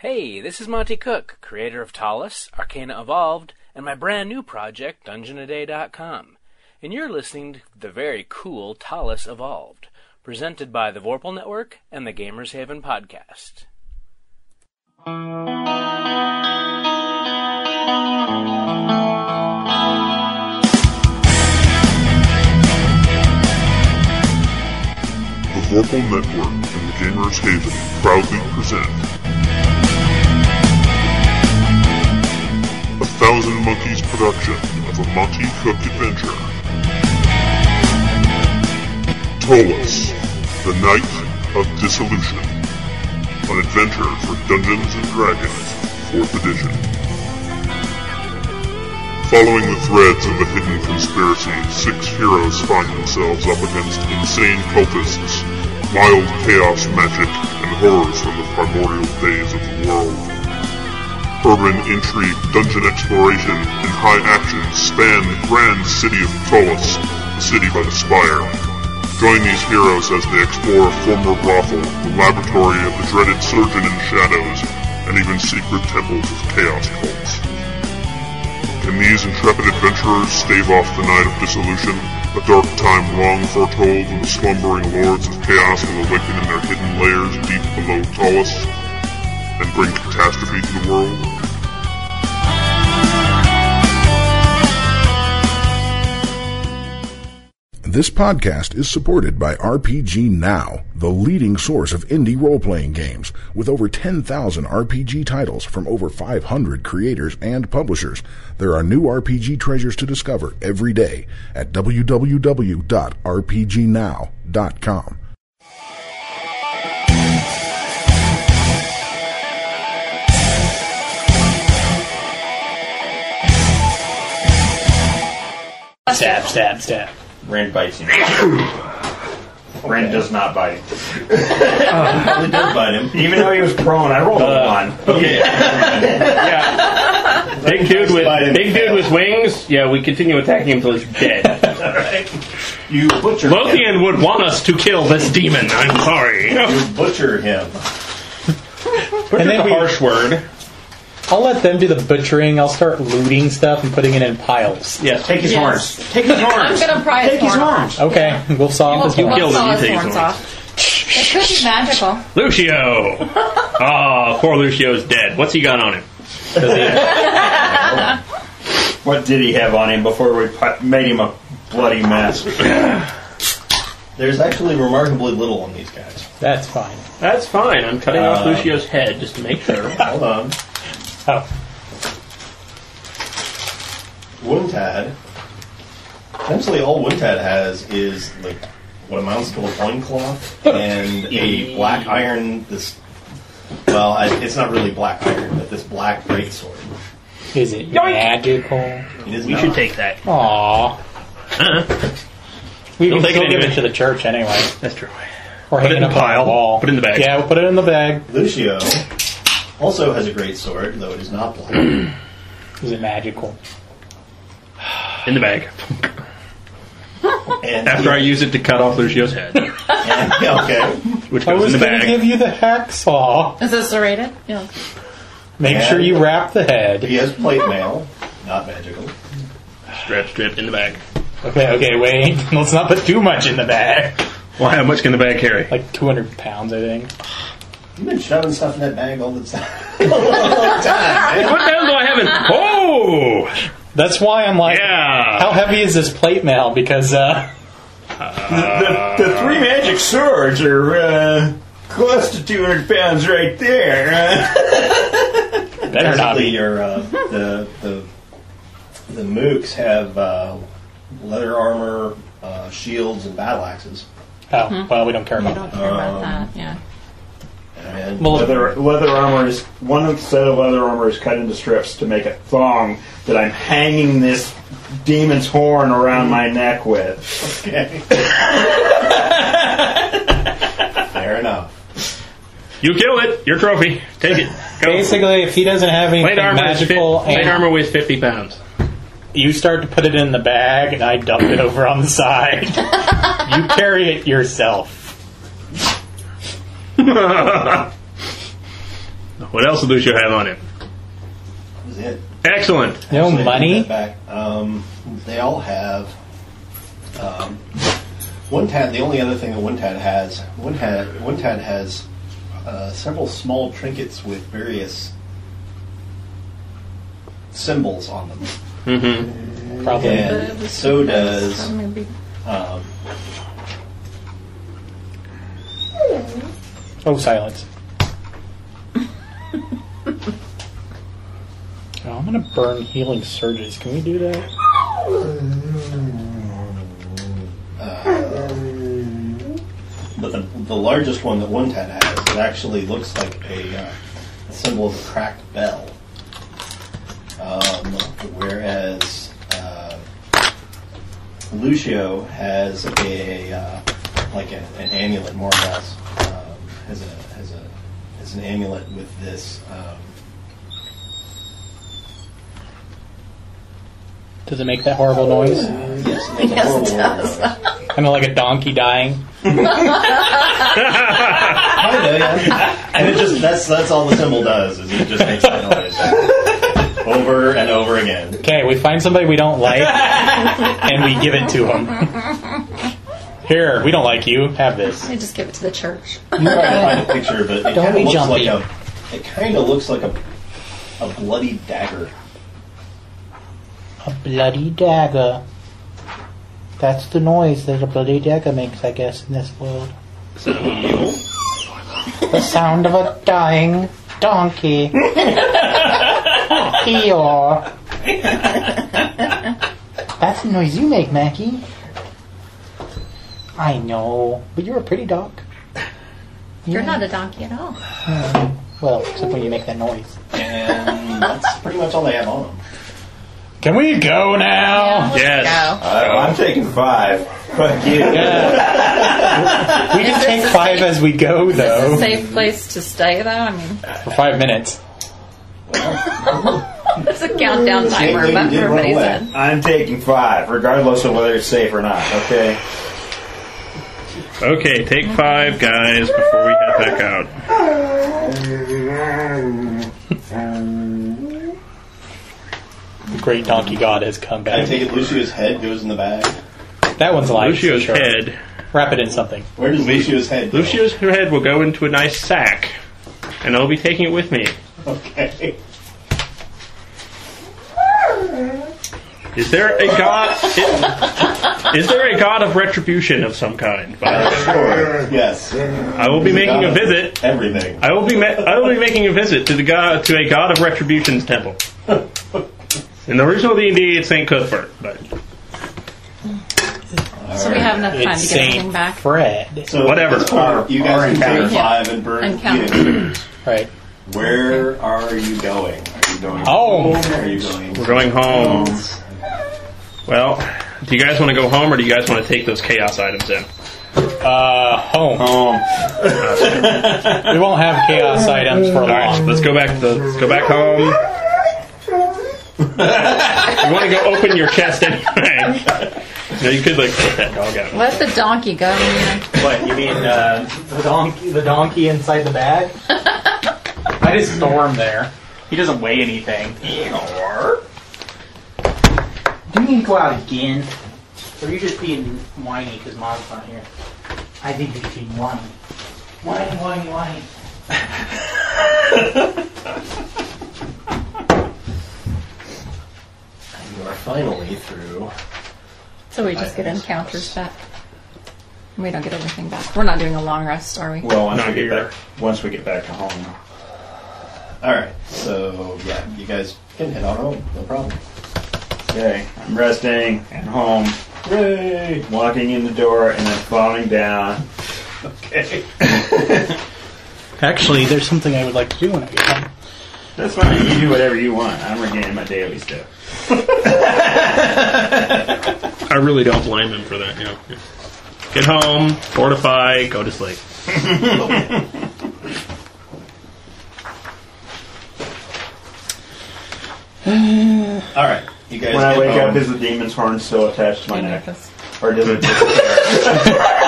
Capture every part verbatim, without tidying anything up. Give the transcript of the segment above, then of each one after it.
Hey, this is Monty Cook, creator of Talus, Arcana Evolved, and my brand new project, Dungeon A Day dot com. And you're listening to the very cool Talus Evolved, presented by the Vorpal Network and the Gamers Haven podcast. The Vorpal Network and the Gamers Haven proudly present a Thousand Monkeys production of a Monty Cook adventure. Talus, the Night of Dissolution. An adventure for Dungeons and Dragons, fourth edition. Following the threads of a hidden conspiracy, six heroes find themselves up against insane cultists, wild chaos magic, and horrors from the primordial days of the world. Urban intrigue, dungeon exploration, and high action span the grand city of Talus, the city by the spire. Join these heroes as they explore a former brothel, the laboratory of the dreaded Surgeon in Shadows, and even secret temples of chaos cults. Can these intrepid adventurers stave off the night of dissolution, a dark time long foretold when the slumbering lords of chaos will awaken in their hidden lairs deep below Talus, and bring catastrophe to the world? This podcast is supported by R P G Now, the leading source of indie role-playing games, with over ten thousand R P G titles from over five hundred creators and publishers. There are new R P G treasures to discover every day at w w w dot r p g now dot com. Stab, stab, stab. Rand bites him. Rand does not bite. uh, really does bite him. Even though he was prone, I rolled a uh, one. Okay. Yeah. Big dude with big dude with wings. Yeah, we continue attacking him until he's dead. Alright. You butcher Lothian him. would want us to kill this demon. I'm sorry. You butcher him. Butcher's a we- harsh word. I'll let them do the butchering. I'll start looting stuff and putting it in piles. Yes. Take his Yes. horns. Take his horns. I'm gonna pry his Take his horn off. horns. Okay, we'll saw off his You horn. killed won't him, saw you his take his horns horns. off. It could be magical. Lucio. Oh, poor Lucio's dead. What's he got on him? What did he have on him before we pu- made him a bloody mess? There's actually remarkably little on these guys. That's fine. That's fine. I'm cutting off Um, Lucio's head just to make sure. Hold on. Oh, Wuntad. Essentially, all Wuntad has is like what amounts to a loincloth and a black iron. This, well, I, it's not really black iron, but this black greatsword. is it Yoink. magical? It is We not. should take that. Aww. Uh-huh. We Don't can take it still give anyway. it to the church anyway. That's true. Or Put it hang in it the up on pile. the wall. Put it in the bag. Yeah, we'll put it in the bag. Lucio also has a greatsword, though it is not black. Is it magical? In the bag. And After I use it to cut off Lucio's head, and, okay. which I goes in was the going to bag. give you the hacksaw. Is this serrated? Yeah. Make And- sure you wrap the head. He has plate mail, not magical. Strip, strip in the bag. Okay, okay, wait. Let's not put too much in the bag. Well, how much can the bag carry? Like two hundred pounds, I think. You've been shoving stuff in that bag all the time. all the time, man. What the hell do I have in? Oh! That's why I'm like, Yeah! how heavy is this plate mail? Because, uh, The, the three magic swords are uh, close to two hundred pounds right there. better not Basically, be. your uh, the the the mooks have uh, leather armor, uh, shields, and battle axes. Oh, well, we don't care You about don't care about Um, that. Yeah. And Well, leather, leather armor is one set of leather armor is cut into strips to make a thong that I'm hanging this demon's horn around my neck with. okay. Fair enough. You kill it. Your trophy. Take it. Go. Basically, if he doesn't have anything Plate armor, is fi- magical, plate and armor weighs fifty pounds. you start to put it in the bag, and I dump it over on the side. You carry it yourself. Oh, What else did Lucio have on him? That was it. Excellent. No Actually, I money? take that back. Um, they all have. Um, Wintad, the only other thing that Wintad has, Wintad, Wintad has uh, several small trinkets with various symbols on them. Mm-hmm. Probably. And so does. Um, Oh, silence. Oh, I'm gonna burn healing surges. Can we do that? but the, the largest one that Wintad has, it actually looks like a, uh, a symbol of a cracked bell. Um, whereas uh, Lucio has a uh, like a, an amulet, more or less. Um, has a has a has an amulet with this. Um, Does it make that horrible noise? yes, it makes a Yes, horrible it does. noise. Kind of like a donkey dying. Kinda, yeah. And it just that's that's all the symbol does is it just makes that noise over and over again. Okay, we find somebody we don't like, and we give it to them. Here, we don't like you. Have this. I just give it to the church. I'm trying to find a picture, but it Don't kind be of looks jumpy. like a it kind of looks like a a bloody dagger. A bloody dagger. That's the noise that a bloody dagger makes, I guess, in this world. The sound of a dying donkey. Eeyore. That's the noise you make, Mackie. I know, but you're a pretty dog. You're not a donkey at all. Well, except when you make that noise. And that's pretty much all they have on them. Can we go now? Let's Yes. go. Uh, I'm taking five. Fuck you. Yeah. We can Is this take a five safe- as we go, Is this a though. safe place to stay, though? I mean, For five minutes. there's a countdown timer. Shame That's you what did run everybody away. said. I'm taking five, regardless of whether it's safe or not. Okay. Okay, take five, guys, before we head back out. The great donkey god has come I back. take it Lucio's head goes in the bag. That one's alive. Lucio's sure. head. Wrap it in something. Where does Lucio's head go? Lucio's head will go into a nice sack, and I'll be taking it with me. Okay. Is there a god? Is there a god of retribution of some kind? By the way? Sure. Yes. I will be making a visit. Everything. I will be ma- I will be making a visit to the god to a god of retribution's temple. In the original D and D, it's Saint Cuthbert, but So we have enough time It's to get everything Saint back. Fred. So Whatever. at this point, you guys can encounter. take five and burn. And count. Yeah. Right. Where are you going? Are you going Home. home? Are you going? we're going home. Well, do you guys want to go home, or do you guys want to take those chaos items in? Uh, home. Home. We won't have chaos items for All right, long. let's go back to the, let's go back home. You want to go open your chest anyway? You know, you could like put that dog out. Let the donkey go. Man. What, you mean uh, the donkey the donkey inside the bag? I just store him there. He doesn't weigh anything. Do you need to go out again? Or are you just being whiny because Mom's not here? I think you're just being whiny. Whiny, whiny, whiny. You are finally through. So we just get encounters back. We don't get everything back. We're not doing a long rest, are we? Well, once Not we get here. back, once we get back to home. All right. So yeah, you guys can head on home. No problem. Okay, I'm resting at home. Yay! Walking in the door and then falling down. Okay. Actually, there's something I would like to do when I get home. That's fine. You do whatever you want. I'm regaining my daily stuff. I really don't blame him for that. You know. Get home, fortify, go to sleep. All right. You guys. When I get wake home. up, is the demon's horn still attached to my neck? It's Or does it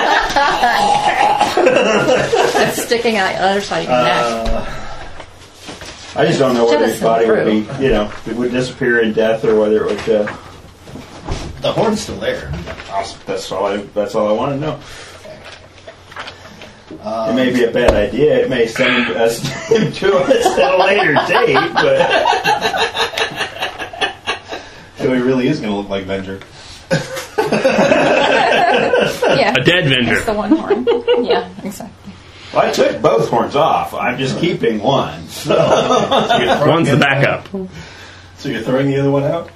disappear? sticking out the other side of your neck. Uh, I just don't know whether his Jettison body would be, through. you know, it would disappear in death or whether it would. Uh, The horn's still there. awesome. That's all. I, that's all I want to know. It may be a bad idea. It may send us to us at a later date, but So he really is going to look like Venger. Yeah. A dead Venger. That's the one horn. Yeah, exactly. well, I took both horns off. I'm just keeping one. So. So you're throwing One's the other backup. one out? So you're throwing the other one out?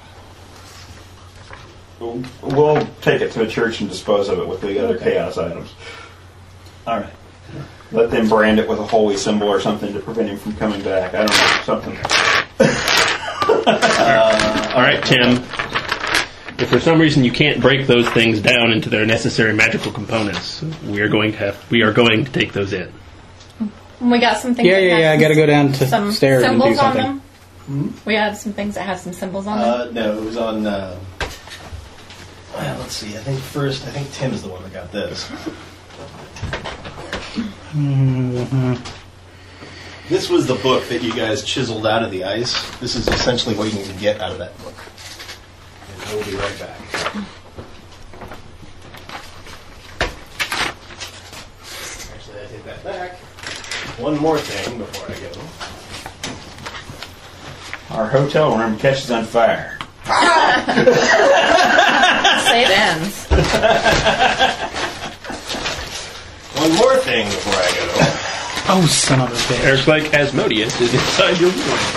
We'll take it to a church and dispose of it with the other Okay. chaos items. All right. Let them brand it with a holy symbol or something to prevent him from coming back. I don't know, something. All right, Tim. If for some reason you can't break those things down into their necessary magical components, we are going to have, we are going to take those in. We got some things. Yeah, that yeah, have yeah. I got to go down to some stairs and do symbols on something. them. We had some things that have some symbols on them. Uh, no, it was on. Uh, well, let's see. I think first, I think Tim's the one that got this. Mm-hmm. This was the book that you guys chiseled out of the ice. This is essentially what you need to get out of that book. And I will be right back. Actually, I take that back. One more thing before I go. Our hotel room catches on fire. Say it ends. One more thing before I go. Oh, son of a bitch. Eric's like, Asmodeus is inside your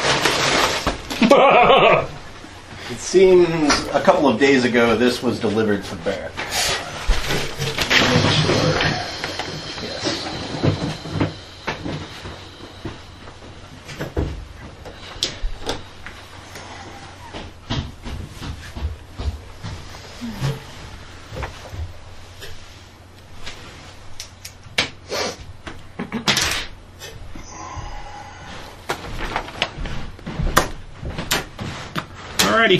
room. It seems a couple of days ago this was delivered to Barrett. Make sure. Yes. Alrighty.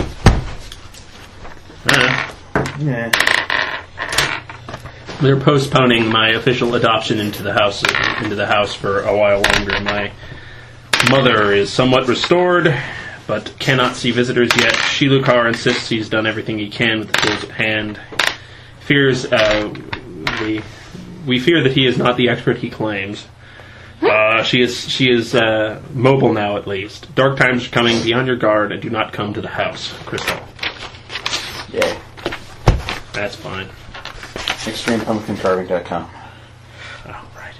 Uh, Yeah. they're postponing my official adoption into the house into the house for a while longer. My mother is somewhat restored, but cannot see visitors yet. Shilukar insists he's done everything he can with the tools at hand. Fears uh, we we fear that he is not the expert he claims. Uh, she is she is uh, mobile now, at least. Dark times are coming. Be on your guard and do not come to the house, Crystal. Yeah. That's fine. extreme pumpkin carving dot com. All right.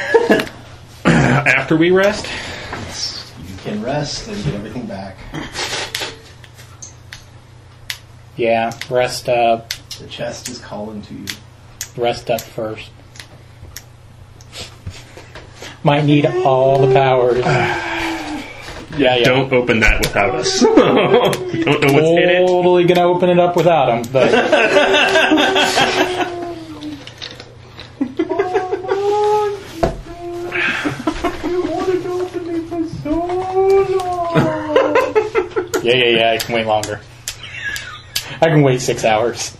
After we rest. You can rest and get everything back. Yeah, rest up. The chest is calling to you. Rest up first. Might need all the powers. Yeah, yeah. Don't open that without us. We don't know what's in it. Totally gonna open it up without him, but yeah, yeah, yeah. I can wait longer. I can wait six hours.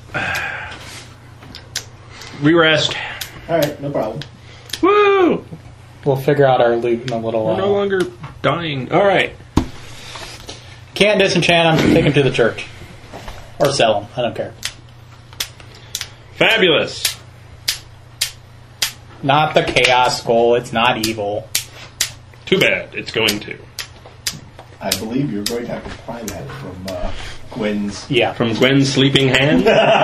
We rest. All right, no problem. Woo! We'll figure out our loot in a little We're no while. longer dying. All right. Can't disenchant him. Take him to the church, or sell him. I don't care. Fabulous. Not the Chaos Skull. It's not evil. Too bad. It's going to. I believe you're going to have to pry that from uh, Gwen's. Yeah. From Gwen's sleeping hand.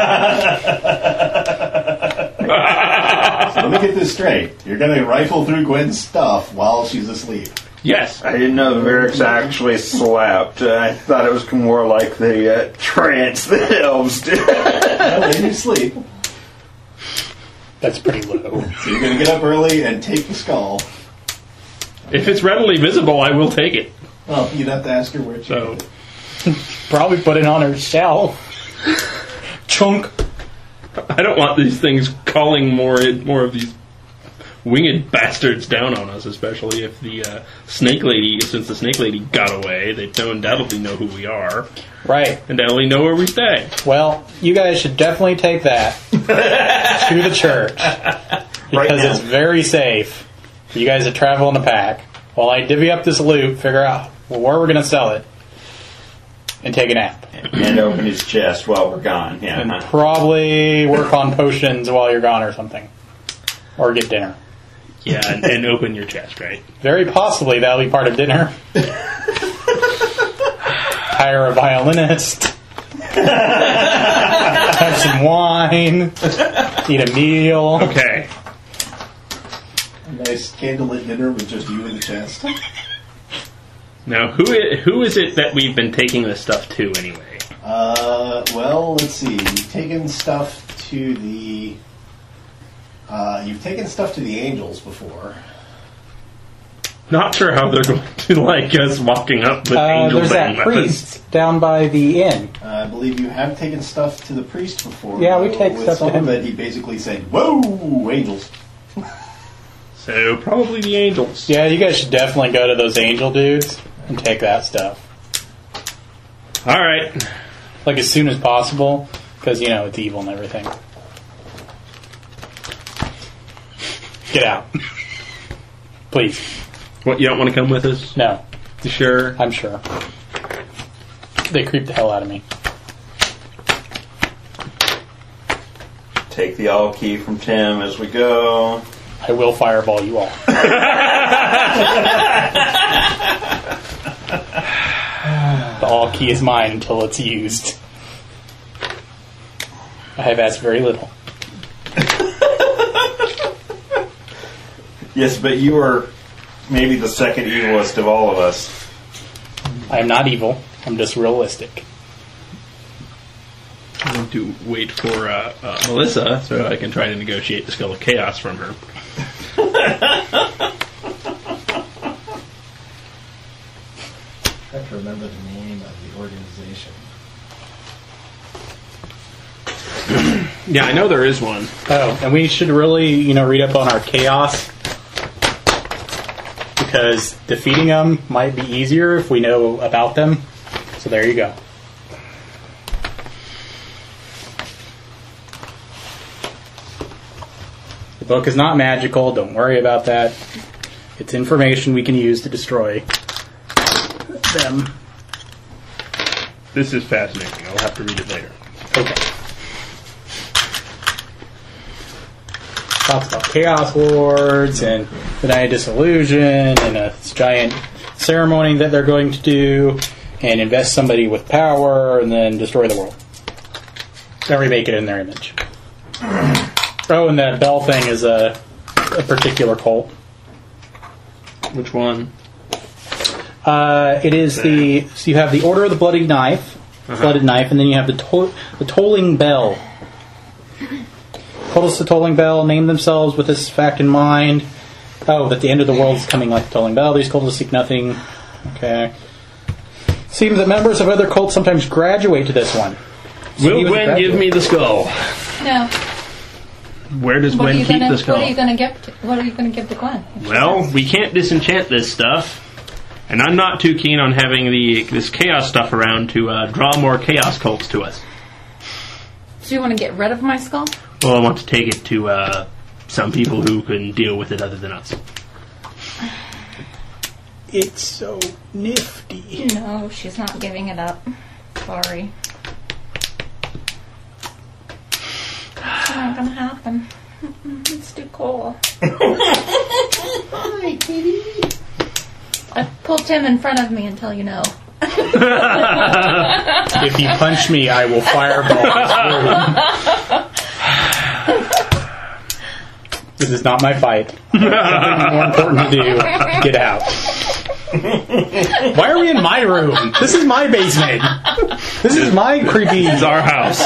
So let me get this straight. You're going to rifle through Gwen's stuff while she's asleep. Yes. I didn't know the Varrics actually slept. Uh, I thought it was more like the uh, trance that elves do. Well, in your sleep. That's pretty low. So you're going to get up early and take the skull. If it's readily visible, I will take it. Well, you'd have to ask her where she So, Probably put it on her shelf. Chunk. I don't want these things calling more more of these winged bastards down on us, especially if the uh, snake lady, since the snake lady got away, they don't undoubtedly know who we are, Right. and they only know where we stay. Well, you guys should definitely take that to the church. Because Right now. it's very safe for you guys to travel in a pack. while I divvy up this loot, figure out well, where we're going to sell it, and take a nap. And open his chest while we're gone. Yeah. And probably work on potions while you're gone or something. Or get dinner. Yeah, and, and open your chest, right? Very possibly that'll be part of dinner. Hire a violinist. Have some wine. Eat a meal. Okay. A nice candlelit dinner with just you in the chest. Now, who is, who is it that we've been taking this stuff to anyway? Uh, well, let's see. You've taken stuff to the... Uh, you've taken stuff to the angels before. Not sure how they're going to like us walking up with Uh, angels there's and that weapons. priest down by the inn. Uh, I believe you have taken stuff to the priest before. Yeah, we though, take with stuff to some him. of it, he basically said, "Whoa, angels!" So probably the angels. Yeah, you guys should definitely go to those angel dudes and take that stuff. All right. Like as soon as possible, because, you know, it's evil and everything. Get out. Please. What, you don't want to come with us? No. You sure? I'm sure. They creep the hell out of me. Take the all key from Tim as we go. I will fireball you all. The all key is mine until it's used. I have asked very little. Yes, but you are maybe the second evilest of all of us. I am not evil. I'm just realistic. I want to wait for uh, uh, Melissa so I can try to negotiate the Skull of Chaos from her. I have to remember the name of the organization. Yeah, I know there is one. Oh, and we should really, you know, read up on our chaos. Because defeating them might be easier if we know about them. So there you go. The book is not magical. Don't worry about that. It's information we can use to destroy them. This is fascinating. I'll have to read it later. Okay. Talks about Chaos Lords and the Night of Disillusion and a giant ceremony that they're going to do and invest somebody with power and then destroy the world. Then remake it in their image. Oh, and that bell thing is a, a particular cult. Which one? Uh, it is the... So you have the Order of the Bloody Knife, Uh-huh. Blooded Knife, and then you have the, to- the Tolling Bell. Told us the Tolling Bell, named themselves with this fact in mind. Oh, that the end of the world is coming like the Tolling Bell. These cults seek nothing. Okay. Seems that members of other cults sometimes graduate to this one. So he Will was a Gwen graduate. give me the skull? No. Where does What are Gwen you keep gonna? the skull? What are you going to give? To, what are you going to give to Gwen? if she Well, says? we can't disenchant this stuff. And I'm not too keen on having the this chaos stuff around to uh, draw more chaos cults to us. Do you want to get rid of my skull? Well, I want to take it to uh, some people who can deal with it other than us. It's so nifty. No, she's not giving it up. Sorry. It's not going to happen. Mm-mm, it's too cool. Hi, kitty. I pulled Tim in front of me until you know. If you punch me, I will fireball this room. This is not my fight. Something more important to do. Get out. Why are we in my room? This is my basement. This is my creepy... It's our house.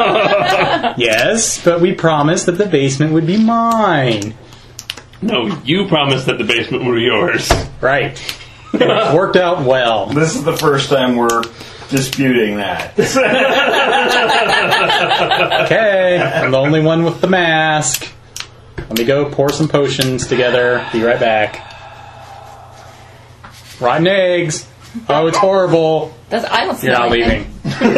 Yes, but we promised that the basement would be mine. No, you promised that the basement would be yours. Right. And it's worked out well. This is the first time we're disputing that. Okay, I'm the only one with the mask. Let me go pour some potions together. Be right back. Rotten eggs. Oh, it's horrible. Does I don't You're smell not anything. leaving.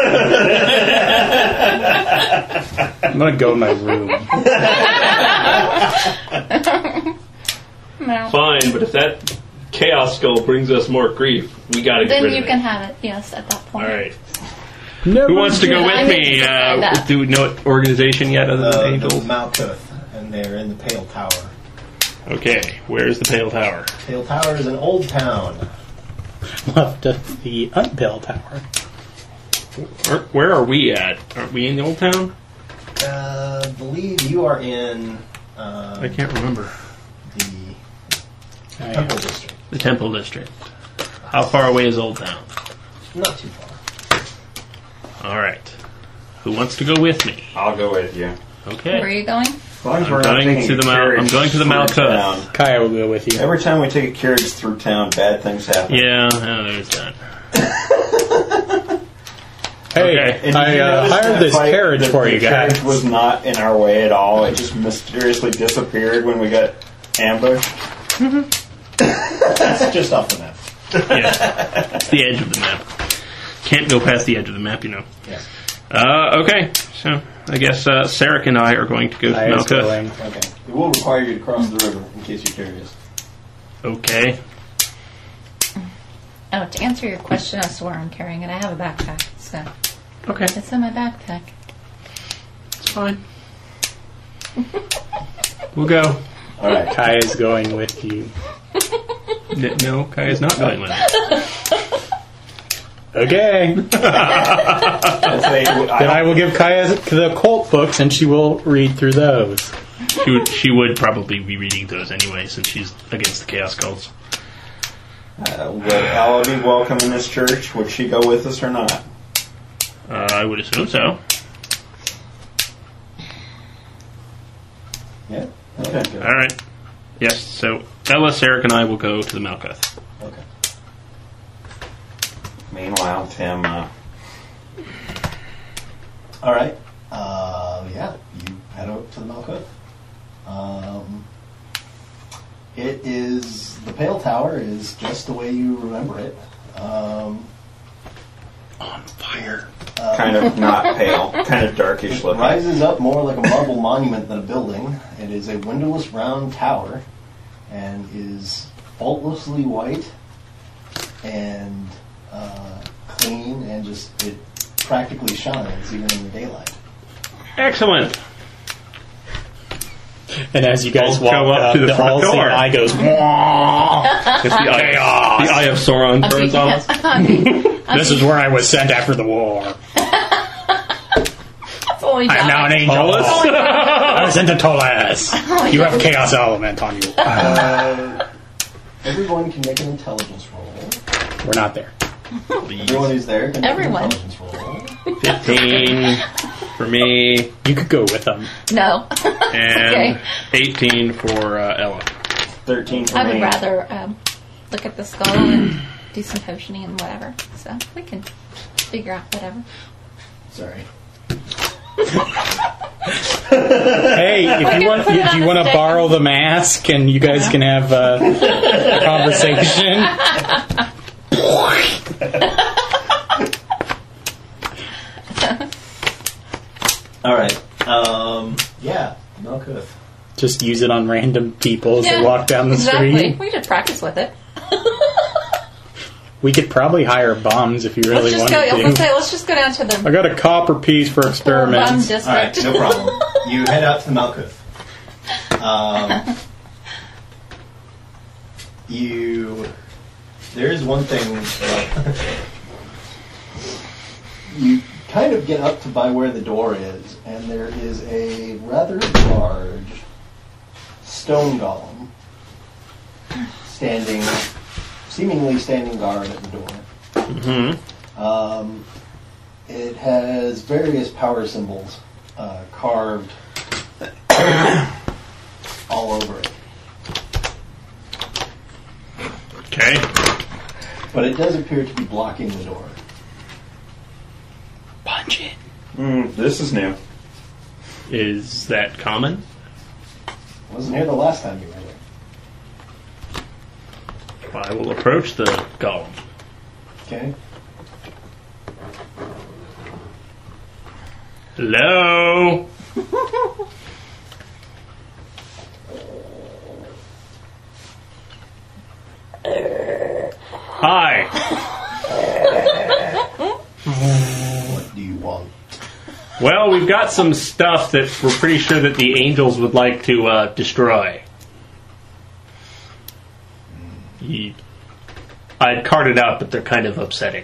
I'm gonna go in my room. No. Fine, but if that Chaos Skull brings us more grief, we gotta get Then rid you of can it. have it, yes, at that point. Alright. Never Who wants to go I with need me? to decide Uh, that. do we know what organization yet other than Uh, the Angels? Malkuth, and they're in the Pale Tower. Okay, where's the Pale Tower? Pale Tower is an old town. left of the Unpale Tower. Where, where are we at? Aren't we in the Old Town? Uh, I believe you are in uh, I can't remember. the Oh, yeah. Temple District. The Temple District. How far away is Old Town? Not too far. Alright. Who wants to go with me? I'll go with you. Okay. Where are you going? As long as I'm we're not going taking to a the Mal- carriage I'm going to the through Malkuth. town. Kaya will go with you. Every time we take a carriage through town, bad things happen. Yeah, oh, there's that. Hey, Okay. And I did you uh, notice hired that this fight carriage that for the you guys. carriage was not in our way at all. It just mysteriously disappeared when we got ambushed. That's just off the map. Yeah. It's the edge of the map. Can't go past the edge of the map, you know. Yes. Uh, okay, so I guess uh, Sarek and I are going to go to Kaya's Malkuth. going. Okay. It will require you to cross the river, in case you're curious. Okay. Oh, to answer your question as to where I'm carrying it, I have a backpack, so Okay, it's in my backpack. it's fine. We'll go. All right. Kaya's going with you. N- No, Kaya's not going with us. Okay. I'd say, Then I I will give Kaya the cult books, and she will read through those. She would, she would probably be reading those anyway, since she's against the Chaos Cults. uh, would Ella be welcome in this church? Would she go with us or not? Uh, I would assume so. Yeah. Okay. All right. Yes. So Ella, Sarek, and I will go to the Malkuth. Okay. Meanwhile, Tim, uh, All right. Uh, yeah, you head out to the Malkuth. Um, it is the Pale Tower is just the way you remember it. Um, On fire. uh, kind of not pale, kind of darkish It looking. rises up more like a marble monument than a building. It is a windowless round tower and is faultlessly white and uh, clean, and just it practically shines even in the daylight. Excellent. And as you guys I'll walk go up up, to the the front all-seeing door. eye goes, If the eye, the eye of Sauron I'm turns taking on it. us. I'm taking- I'm this is where I was sent after the war. That's only I am now an angel. Tallest? I was sent to Tolas. You have chaos element on you. Uh, everyone can make an intelligence roll. We're not there. Everyone who's there can make Everyone. an intelligence roll. Fifteen for me, You could go with them. No. and Okay. eighteen for uh, Ella. Thirteen for I me. would rather um, look at the skull and do some potioning and whatever. So we can figure out whatever. Sorry. Hey, if you want, if you want to borrow the mask, and you guys can have uh, a conversation. All right. Um, yeah, Malkuth. Just use it on random people as they Yeah, walk down the exactly. street. We could practice with it. We could probably hire bums if you really let's just go. wanted Let's, to. say, let's just go down to the I got a copper piece for bum experiments. district. All right, no problem. You head out to the Malkuth. Um, you. There is one thing. Uh, you kind of get up to by where the door is, and there is a rather large stone golem standing, seemingly standing guard at the door. Mm-hmm. Um, it has various power symbols uh, carved all over it. Okay. But it does appear to be blocking the door. Punch it. Mm, this is new. Is that common? Wasn't here the last time you were there. I will approach the golem. Okay? Hello. Hi. What do you want? Well, we've got some stuff that we're pretty sure that the angels would like to uh, destroy. He, I'd carted out, but they're kind of upsetting.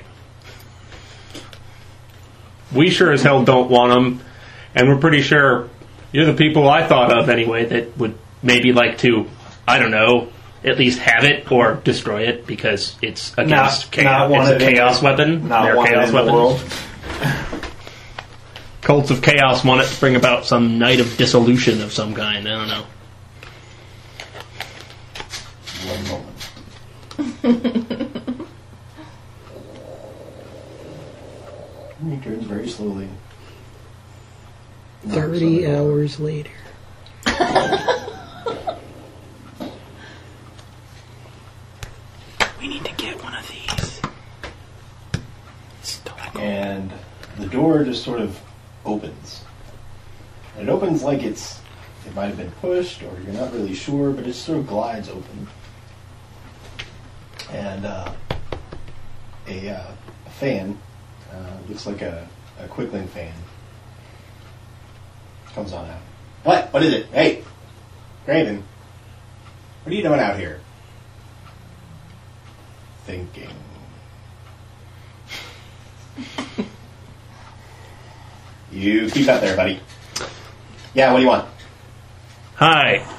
We sure as hell don't want them, and we're pretty sure you're the people I thought of anyway that would maybe like to, I don't know, at least have it or destroy it because it's against Not- chaos. not It's a wanted in chaos the- weapon. not They're wanted chaos in the weapons. world. Cults of Chaos want it to bring about some night of dissolution of some kind. I don't know. One moment. He turns very slowly. Thirty hours later. We need to get one of these. And the door just sort of opens. And it opens like it's it might have been pushed, or you're not really sure, but it sort of glides open. And uh, a, uh, a fan, uh, looks like a, a Quickling fan, comes on out. What? What is it? Hey, Graven, what are you doing out here? Thinking. You keep out there, buddy. Yeah, what do you want? Hi.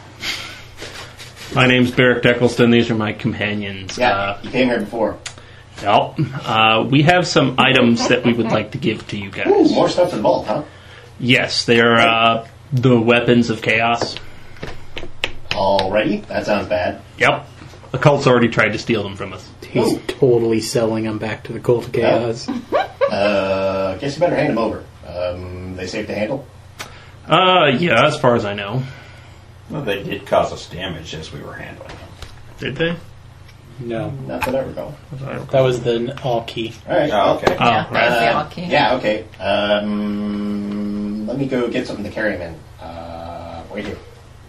My name's Barrick Deckleston. These are my companions. Yeah, Uh, you came here before. well, uh, we have some items that we would like to give to you guys. Ooh, more stuff in bulk, huh? Yes, they're uh, the weapons of chaos. Alrighty, that sounds bad. Yep. The cult's already tried to steal them from us. He's Ooh. totally selling them back to the Cult of Chaos. Uh, guess you better hand them over. Um, they safe to handle? Uh, yeah, as far as I know. Well, they did cause us damage as we were handling them. Did they? No. Not that I recall. That was the all key. Alright. Oh, okay. Oh, Yeah, right. that's the Uh, all key. yeah, okay. Um, let me go get something to carry him in. Uh, wait here.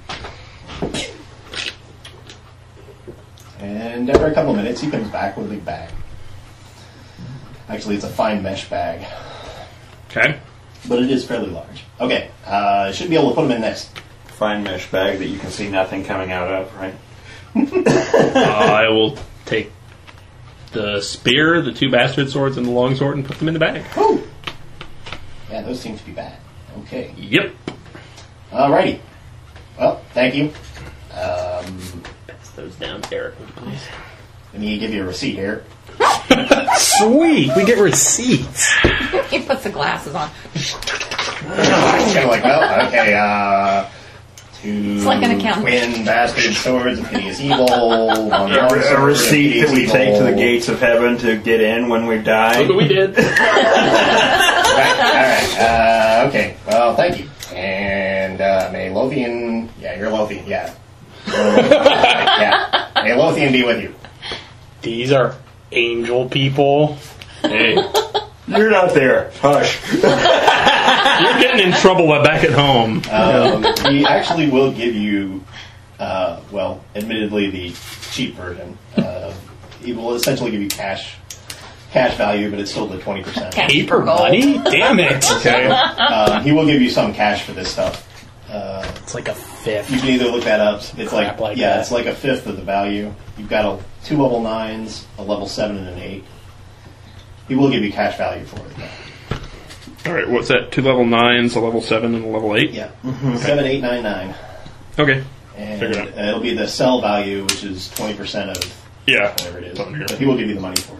And after a couple of minutes, he comes back with a big bag. Actually, it's a fine mesh bag, Okay. but it is fairly large. Okay, uh, should be able to put him in this. Fine mesh bag that you can see nothing coming out of, right? uh, I will take the spear, the two bastard swords, and the long sword and put them in the bag. Woo! Yeah, those seem to be bad. Okay. Yep. Alrighty. Well, thank you. Um, Pass those down, Eric, please. let me give you a receipt here. Sweet! We get receipts. He puts the glasses on. Kind of like, well, okay, uh... Two It's like an accountant. twin bastard swords of hideous evil. One A, long re- a sword of receipt that we hideous take to the evil. gates of heaven to get in when we die. Look what we did. Right, alright, uh, okay. Well, thank you. And, uh, may Lothian... Yeah, you're Lothian, yeah. You're Lothian. Yeah. May Lothian be with you. These are angel people. Hey, You're not there. Hush. you're getting in trouble back at home. Um, he actually will give you, uh, well, admittedly the cheap version. Uh, he will essentially give you cash cash value, but it's still the twenty percent. Cash Paper for gold. money? Damn it! Okay. Um, he will give you some cash for this stuff. Uh, It's like a fifth. you can either look that up. It's like, Crap like yeah, that. it's like a fifth of the value. You've got a two level nines, a level seven, and an eight. He will give you cash value for it. All right, what's that? Two level nines, a level seven, and a level eight? Yeah, seven, eight, nine, nine, Okay. and Figure it out. uh, it'll be the sell value, which is twenty percent of Yeah. whatever it is. Down here. But he will give you the money for it.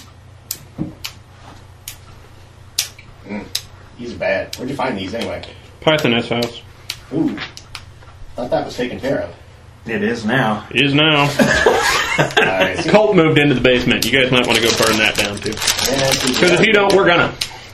Mm, these are bad. Where'd you find these anyway? Pythoness house. Ooh, thought that was taken care of. It is now. Is now. I see. Cult moved into the basement. You guys might want to go burn that down too. Because if you don't, we're gonna.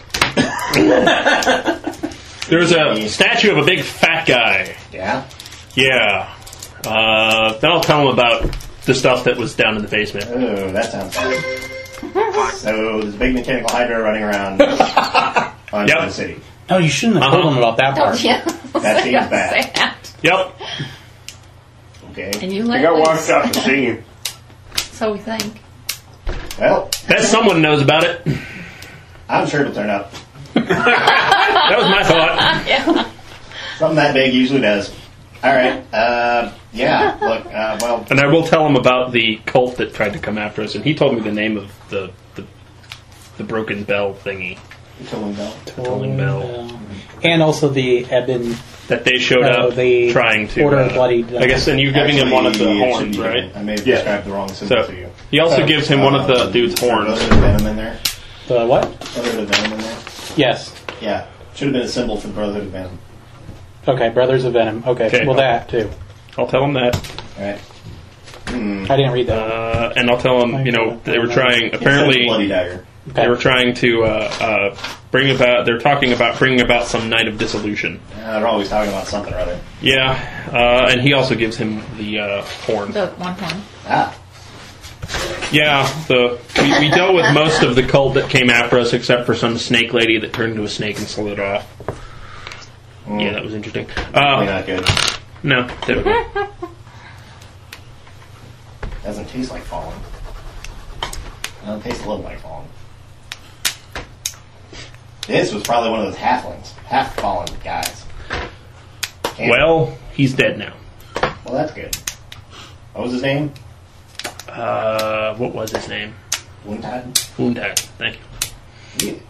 There's a statue of a big fat guy. Yeah. Yeah. Uh, then I'll tell him about the stuff that was down in the basement. Oh, that sounds bad. So there's a big mechanical hydra running around on Yep. the city. No, you shouldn't have told Uh-huh. them about that part. Don't you? That seems bad. Say that. Yep. Okay. And you I let got loose. washed out the scene. So we think. Well, That someone knows about it. I'm sure it'll turn up. That was my thought. Yeah. Something that big usually does. All right. Uh, yeah. Look. Uh, well. And I will tell him about the cult that tried to come after us, and he told me the name of the the, the broken bell thingy. The tolling bell. The tolling bell. And also the Eben. That they showed No, up the trying to. Order of Uh, Bloody. I guess, and you're giving him one of the Actually, it should horns, be- right? I may have Yeah. described the wrong symbol So to you. he also Oh. gives him one of the Um, dude's is there a horns. Brotherhood of Venom in there? The what? Brotherhood of Venom in there? Yes. Yeah. Should have been a symbol for the Brotherhood of Venom. Okay, Brothers of Venom. Okay, Okay. well that too. I'll tell him that, All right. Hmm. I didn't read that. uh, and I'll tell him, you know, they were trying. Bloody Apparently, dagger. they were trying to uh, uh, bring about. They're talking about bringing about some night of dissolution. Uh, they're always talking about something or other. Yeah, uh, and he also gives him the uh, horn. The one horn. Ah. Yeah, the we, we dealt with most of the cult that came after us, except for some snake lady that turned into a snake and slid off. Mm. Yeah, that was interesting. Probably Uh, not good. no, typical. Doesn't taste like fallen. Well, it tastes a little like fallen. This was probably one of those halflings. Half fallen guys. Can't- Well, he's dead now. well, that's good. What was his name? Uh, what was his name? Woontide? Woundad. Thank you. Yeah.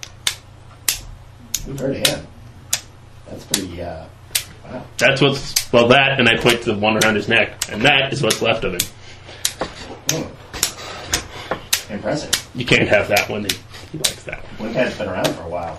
We've heard of him. That's pretty, uh, wow. That's what's well that, and I point to the one around his neck, and that is what's left of him. Hmm. Impressive. You can't have that one. He, he likes that. Woontide's been around for a while.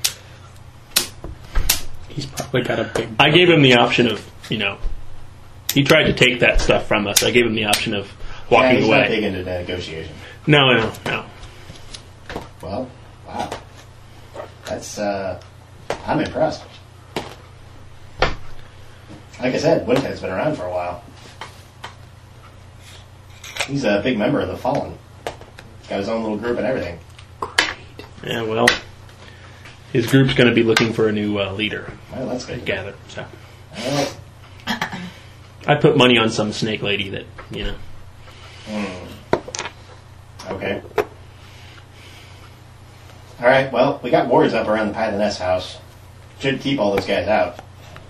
He's probably got a big. I gave him the option of, you know, he tried to take that stuff from us. I gave him the option of Yeah, walking he's away. not big into negotiation. No, no, no. Well, wow. That's, uh, I'm impressed. Like I said, Woontide's been around for a while. He's a big member of the Fallen. Got his own little group and everything. Yeah, well, his group's going to be looking for a new uh, leader. Well, that's I good. gather. So Well, I put money on some snake lady that, you know. okay. Alright, well, we got wards up around the Pie the Nest house. Should keep all those guys out.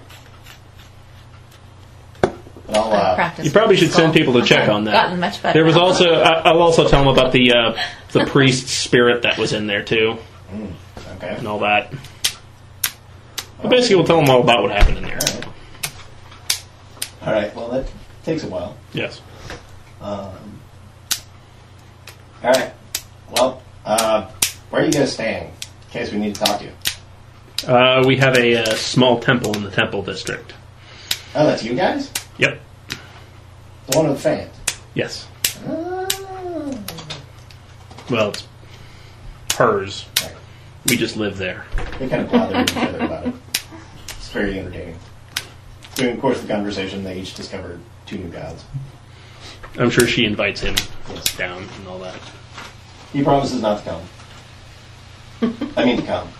But I'll, I've uh, practiced You probably with should the send skull. people to check I've on that. Gotten much better. There was now. also I, I'll also tell him about the uh, the priest's spirit that was in there too, okay. and all that. But basically, we'll tell him all about what happened in there. Alright, well, that takes a while. Yes. Um, Alright, well, uh, where are you guys staying? In case we need to talk to you. Uh, we have a, uh small temple in the temple district. Oh, that's you guys? Yep. The one with the fans? Yes. Oh. Well, it's hers. We just live there. They kind of bother each other about it. It's very entertaining. During the course of the conversation, they each discovered two new gods. I'm sure she invites him Yes. down and all that. He promises not to come. I mean to come.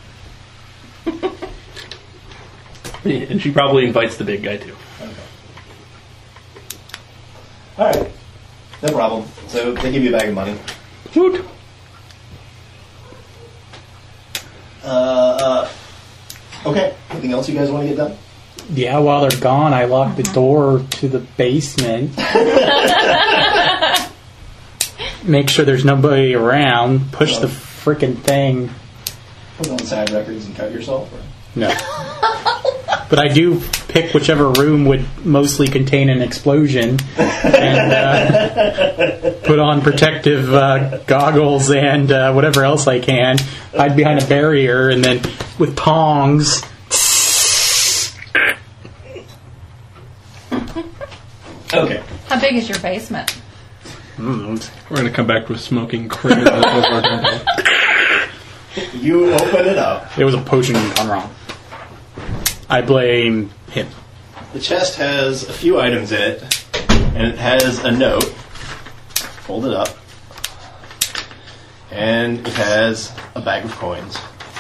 And she probably invites the big guy too. Okay. Alright. No problem. So they give you a bag of money. Woot. Uh, uh, okay. Anything else you guys want to get done? Yeah, while they're gone, I locked the door to the basement. Make sure there's nobody around. Push the frickin' thing. Put on side records and cut yourself? Or? No. But I do pick whichever room would mostly contain an explosion and uh, put on protective uh, goggles and uh, whatever else I can. Hide behind a barrier and then with tongs. Okay. How big is your basement? We're going to come back with smoking critters. You open it up. It was a potion gone wrong. I blame him. The chest has a few items in it, and it has a note folded up, and it has a bag of coins.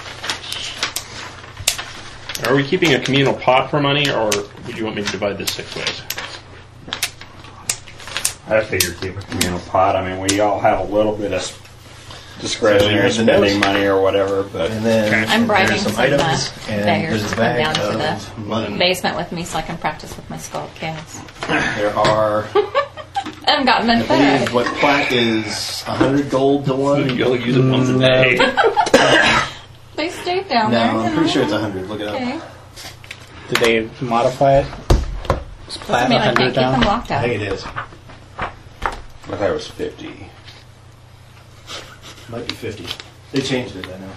Are we keeping a communal pot for money, or would you want me to divide this six ways? I figured keep a communal pot. I mean, we all have a little bit of discretionary So there's the spending notes. money or whatever, but And then I'm bribing there's some some items, uh, and beggars there's to a come bag down to of the money. basement with me so I can practice with my skull cats. There are, I haven't gotten I any better at believe, it. what plat is a hundred gold to one. You'll use it once a No. day. They stayed down No, there. I'm you pretty know. sure it's a hundred. Look it up. Okay. Did they modify it? Is I plat mean, I one can't hundred keep them down? locked I out. think it is. I thought it was fifty. Might be fifty. They changed it, I know.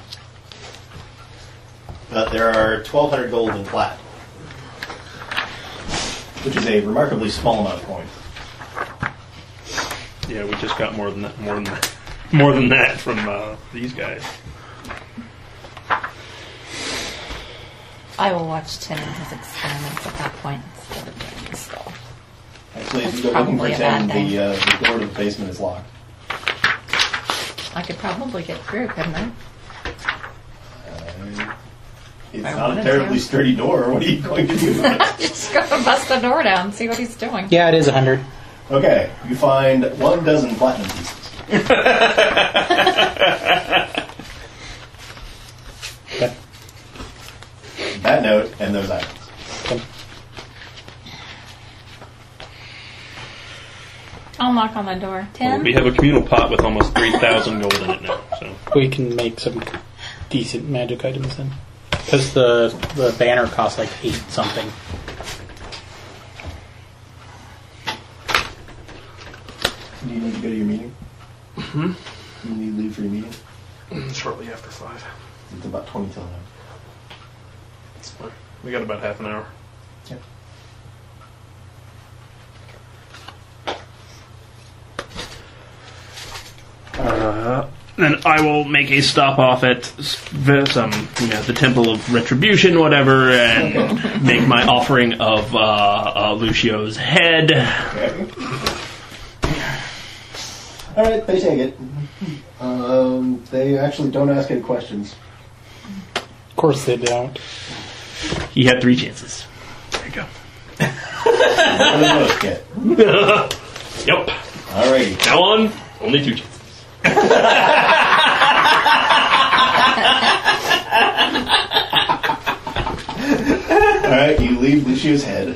But there are twelve hundred gold in plat, which is a remarkably small amount of coin. Yeah, we just got more than that. More than that. More than that from uh, these guys. I will watch Tim and his experiments at that point instead of doing the skull. Actually, if That's you go looking for probably a bad ten, thing. the, uh, the door to the basement is locked. I could probably get through, couldn't I? Uh, it's I not a wanted terribly to. sturdy door. What are you going to do about it? Just go and bust the door down and see what he's doing. Yeah, it is a hundred. Okay, you find one dozen platinum pieces. Okay. That note and those items. Okay. I'll knock on the door. Tim? We have a communal pot with almost three thousand gold in it now. So We can make some decent magic items then. Because the, the banner costs like eight something. Do you need to go to your meeting? Hmm? You need to leave for your meeting? shortly after five. It's about twenty till now. It's fine. We got about half an hour. Yeah. Uh, then I will make a stop off at s- some, you know, the Temple of Retribution, whatever, and make my offering of uh, uh, Lucio's head. Okay. All right, they take it. Um, they actually don't ask any questions. Of course they don't. He had three chances. There you go. What do those get? Yep. All right. Now on, only two chances. All right, you leave Lucio's head.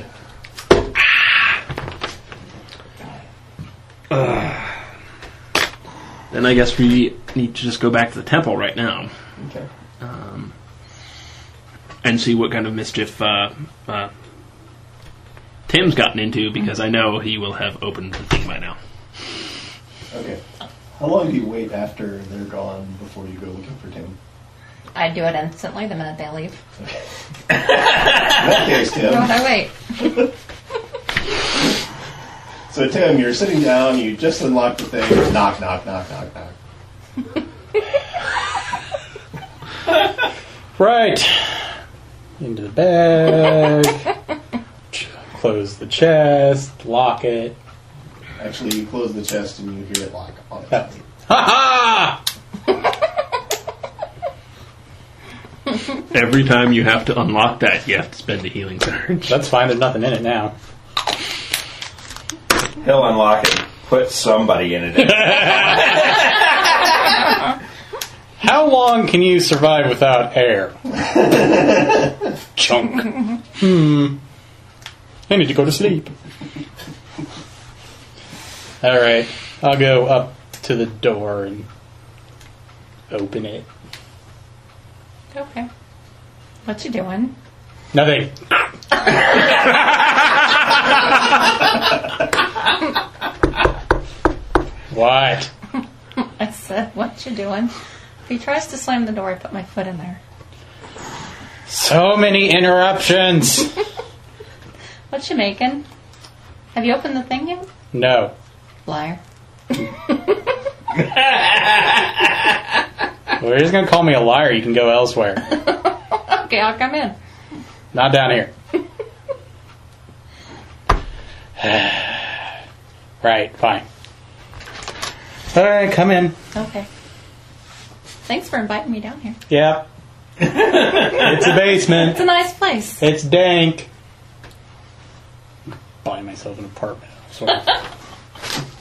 Uh, then I guess we need to just go back to the temple right now. Okay. Um, and see what kind of mischief uh, uh, Tim's gotten into, because I know he will have opened the thing by now. Okay. How long do you wait after they're gone before you go looking for Tim? I do it instantly the minute they leave. Okay. In that case, Tim. Why would I wait? So, Tim, you're sitting down, you just unlock the thing, knock, knock, knock, knock, knock. Right. Into the bag. Ch- Close the chest. Lock it. Actually, you close the chest and you hear it lock on it. Ha ha! Every time you have to unlock that, you have to spend a healing surge. That's fine. There's nothing in it now. He'll unlock it and put somebody in it. How long can you survive without air? Chunk. Hmm. I need to go to sleep. Alright. I'll go up to the door and open it. Okay. What you doing? Nothing. What? I said, what you doing? If he tries to slam the door, I put my foot in there. So many interruptions. What you making? Have you opened the thing yet? No. Liar. Well, you're just going to call me a liar. You can go elsewhere. Okay, I'll come in. Not down here. Right, fine. Alright, come in. Okay. Thanks for inviting me down here. Yeah. It's a basement. It's a nice place. It's dank. Buying myself an apartment. Sort of.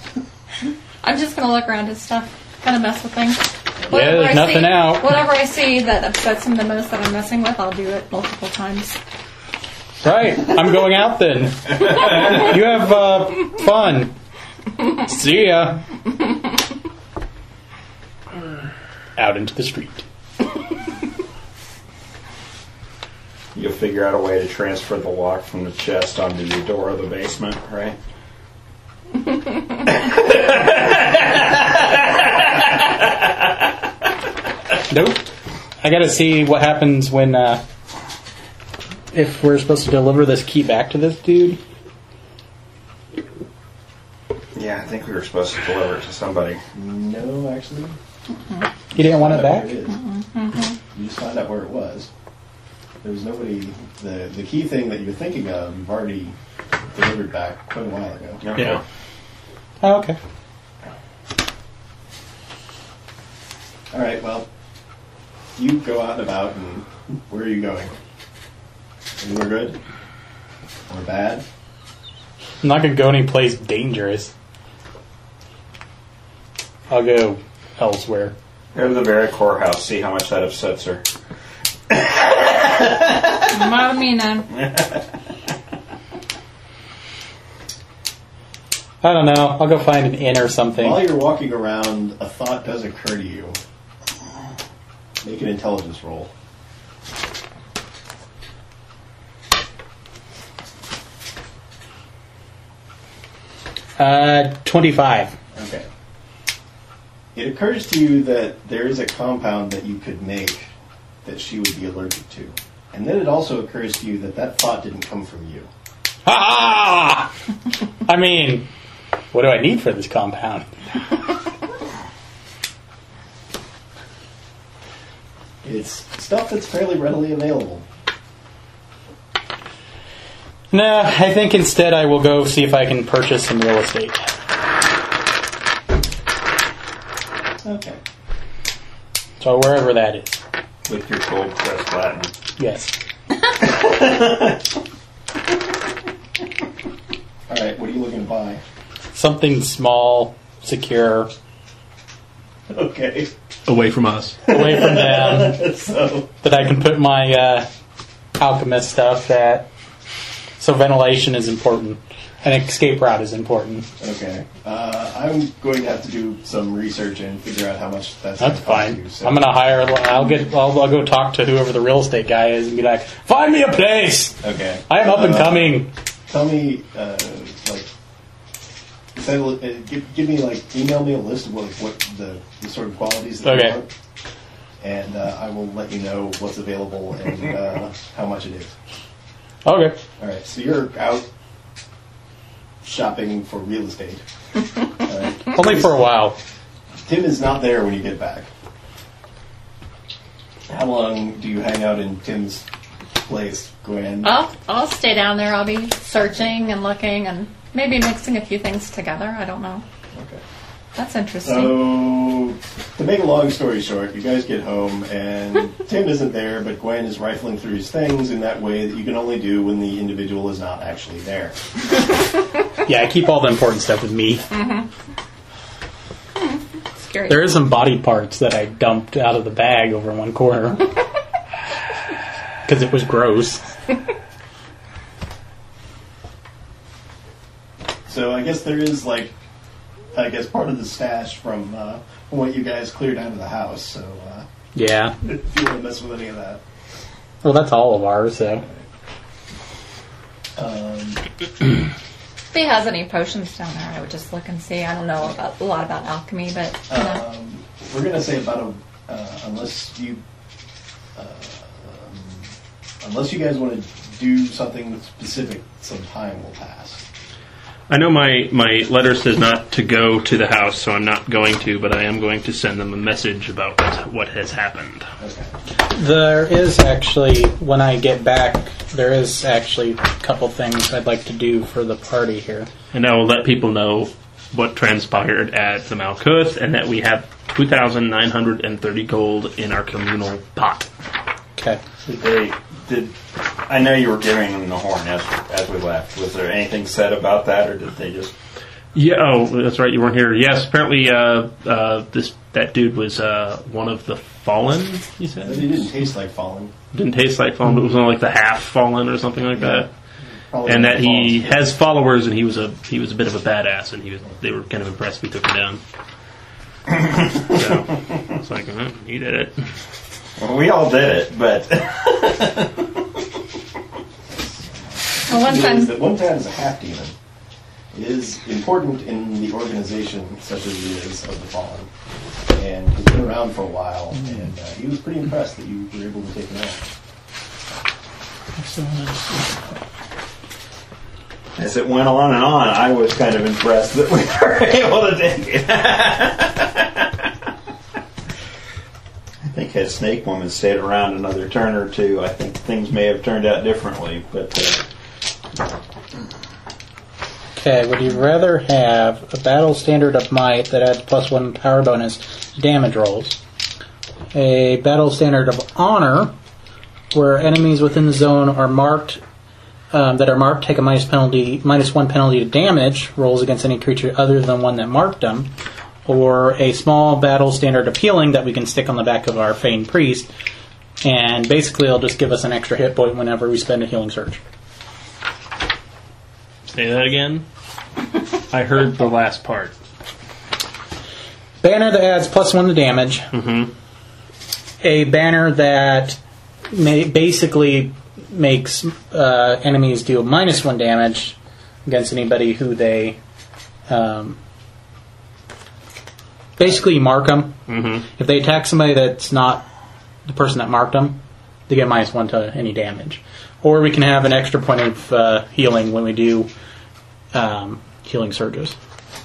I'm just gonna look around his stuff, kind of mess with things. Yeah, there's I nothing see, out. Whatever I see that upsets him the most that I'm messing with, I'll do it multiple times. Right, I'm going out then. You have uh, fun. See ya. Out into the street. You'll figure out a way to transfer the lock from the chest onto the door of the basement, right? Nope. I gotta see what happens when, uh, if we're supposed to deliver this key back to this dude. Yeah, I think we were supposed to deliver it to somebody. No, actually. You didn't want it Find out back? where it is. You just find out where it was. There was nobody. The the key thing that you're thinking of, you've already delivered back quite a while ago. Okay. Yeah. Oh, okay. All right. Well, you go out and about, and where are you going? Anywhere good or bad? I'm not gonna go anyplace dangerous. I'll go elsewhere. Go to the Barrack courthouse, see how much that upsets her. Not me, none. I don't know. I'll go find an inn or something. While you're walking around, a thought does occur to you. Make an intelligence roll. Uh, twenty-five. Okay. It occurs to you that there is a compound that you could make that she would be allergic to. And then it also occurs to you that that thought didn't come from you. Ha! I mean, what do I need for this compound? It's stuff that's fairly readily available. No, I think instead I will go see if I can purchase some real estate. Okay. So wherever that is. With your gold pressed platinum. Yes. Alright, what are you looking to buy? Something small, secure, Okay. Away from us. away from them, So, that I can put my uh, alchemist stuff at. So ventilation is important. An escape route is important. okay. Uh, I'm going to have to do some research and figure out how much that's That's gonna cost fine. you, so- I'm gonna hire. I'll get. I'll, I'll go talk to whoever the real estate guy is and be like, "Find me a place. Okay. I am up and Uh, coming." Tell me, uh, like, send, uh, give, give me, like, email me a list of what, what the, the sort of qualities that Okay. you want, and uh, I will let you know what's available and uh, how much it is. Okay. All right, so you're out shopping for real estate. All right. Only for a while. Tim is not there when you get back. How long do you hang out in Tim's place, Gwen? I'll, I'll stay down there. I'll be searching and looking and maybe mixing a few things together. I don't know. Okay. That's interesting. So, to make a long story short, you guys get home and Tim isn't there, but Gwen is rifling through his things in that way that you can only do when the individual is not actually there. Yeah, I keep all the important stuff with me. Scary. There is some body parts that I dumped out of the bag over in one corner because it was gross. So I guess there is, like, I guess part of the stash from, uh, from what you guys cleared out of the house, so uh, Yeah. if you want to mess with any of that. Well, that's all of ours. So. Um, If he has any potions down there, I would just look and see. I don't know about, a lot about alchemy, but you know. um, we're going to say about a, uh, unless you, uh, um, unless you guys want to do something specific, some time will pass. I know my, my letter says not to go to the house, so I'm not going to, but I am going to send them a message about what, what has happened. Okay. There is actually, when I get back, there is actually a couple things I'd like to do for the party here. And I will let people know what transpired at the Malkuth, and that we have two thousand nine hundred thirty gold in our communal pot. Okay. Did they, did, I know you were giving them the horn as, as we left. Was there anything said about that, or did they just... Yeah. Oh, that's right. You weren't here. Yes. Apparently, uh, uh, this that dude was uh, one of the Fallen. You said He didn't taste like Fallen. didn't taste like Fallen, but it was only like the half Fallen or something like that. Probably And like that he Fallen. has followers, and he was a he was a bit of a badass, and he was they were kind of impressed we took him down. So it's like, uh, you did it. Well, we all did it, but Well, one is time, that one time as a half demon is important in the organization, such as it is of the Fallen, and he's been around for a while, and uh, he was pretty impressed that you were able to take him out. as it went on and on, I was kind of impressed that we were able to take it. I think had Snake Woman stayed around another turn or two, I think things may have turned out differently. But uh, Okay, would you rather have a battle standard of might that adds plus one power bonus to damage rolls, a battle standard of honor where enemies within the zone are marked um, that are marked take a minus penalty, minus one penalty to damage rolls against any creature other than one that marked them, or a small battle standard of healing that we can stick on the back of our Feigned Priest, and basically it'll just give us an extra hit point whenever we spend a healing surge. Say that again. I heard the last part. Banner that adds plus one to damage. Mm-hmm. A banner that may basically makes uh, enemies do minus one damage against anybody who they um, basically mark them. Mm-hmm. If they attack somebody that's not the person that marked them, they get minus one to any damage. Or we can have an extra point of uh, healing when we do um, healing surges.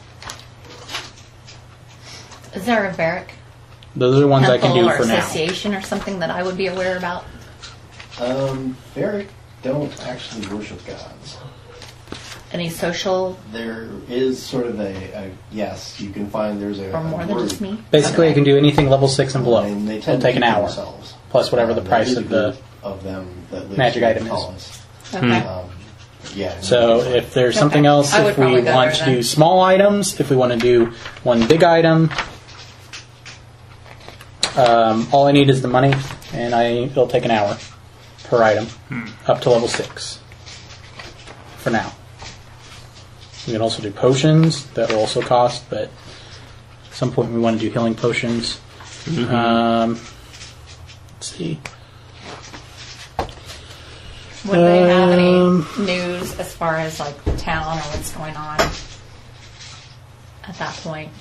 is there a barrack Those are the ones I can temple do or for now. association or something that I would be aware about? Um, Varric don't actually worship gods. Any social There is sort of a, a yes, you can find there's a or more a than word, Mm-hmm. just me? Basically, I can do anything level six and below. and they It'll tend take to an keep to hour. themselves. Plus whatever the Uh, price there is of a the group of them that lives magic in item is. Tallest. Okay. Um, yeah. So if there's something Okay. else, I would if we probably go want there to then. do small items, if we want to do one big item, um, all I need is the money, and I it'll take an hour per item, up to level six. For now, we can also do potions that will also cost, but at some point we want to do healing potions. Um, let's see. Would they have Um, any news as far as like the town or what's going on at that point?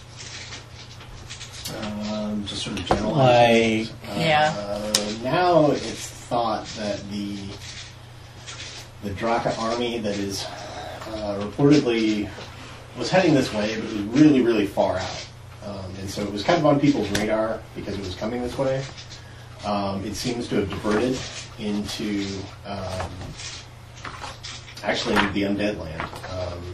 Um, just sort of general. Like- ideas. Yeah. Uh, now it's thought that the the Draka army that is uh, reportedly was heading this way, but it was really, really far out, um, and so it was kind of on people's radar because it was coming this way. Um, it seems to have diverted into um, actually the Undead Land. Um,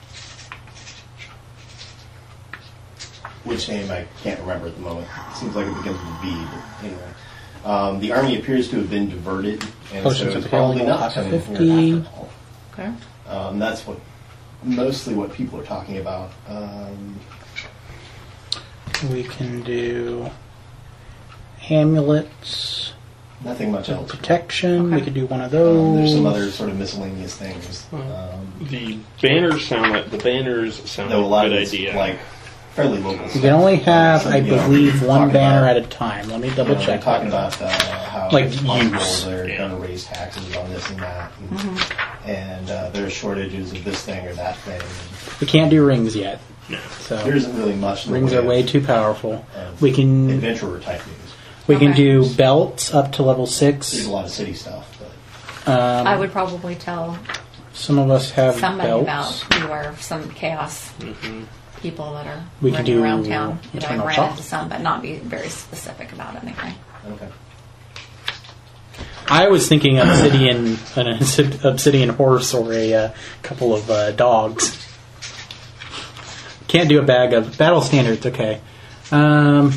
which name I can't remember at the moment. It seems like it begins with a V, but anyway. Um, the army appears to have been diverted, and Potions so of it's probably healing not will coming cost from fifty. here after all. Okay. Um, that's what mostly what people are talking about. Um, We can do amulets, nothing much else. protection. We Okay. could do one of Um, those. there's some other sort of miscellaneous things. Um, The banners sound like the banners sound though a like lot a of good it's idea. like fairly local. You stuff. can only have, I You know, believe, one talking banner about- at a time. Let me You double know, check. they're talking that. about uh, how Like it's possible use. they're Yeah. going to raise taxes on this and that, and, and uh, there's shortages of this thing or that thing. We can't do rings yet. So There isn't really much. in the rings way are way of- too powerful. of We can adventurer type news. we can Okay. do belts up to level There's six. a lot of city stuff, but Um, I would probably tell some of us have somebody belts. about you or some chaos people that are We can running do around town. You know, I eternal ran shock. into some, but not be very specific about anything. okay. I was thinking obsidian, an obsidian horse, or a uh, couple of uh, dogs. Can't do a bag of battle standards. Okay. Um,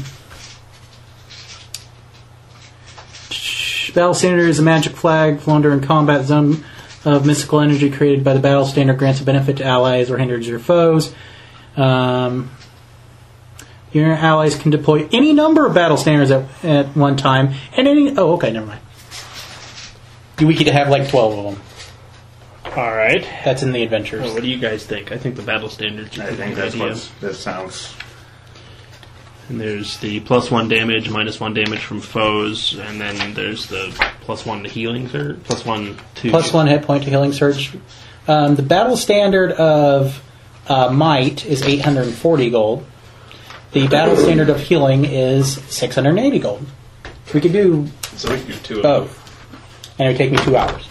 battle standard is a magic flag flown during combat zone of mystical energy created by the battle standard. Grants a benefit to allies or hinders your foes. Um, your allies can deploy any number of battle standards at, at one time, and any. Oh, okay, never mind. We could have like twelve of them. All right. That's in the adventures. Well, what do you guys think? I think the battle standards. I think that's what that sounds. And there's the plus one damage, minus one damage from foes, and then there's the plus one to healing surge, plus one to Plus one hit point to healing surge. Um, the battle standard of uh, might is eight hundred forty gold. The battle standard of healing is six hundred eighty gold. We could do So we can do two of both, and it would take me two hours.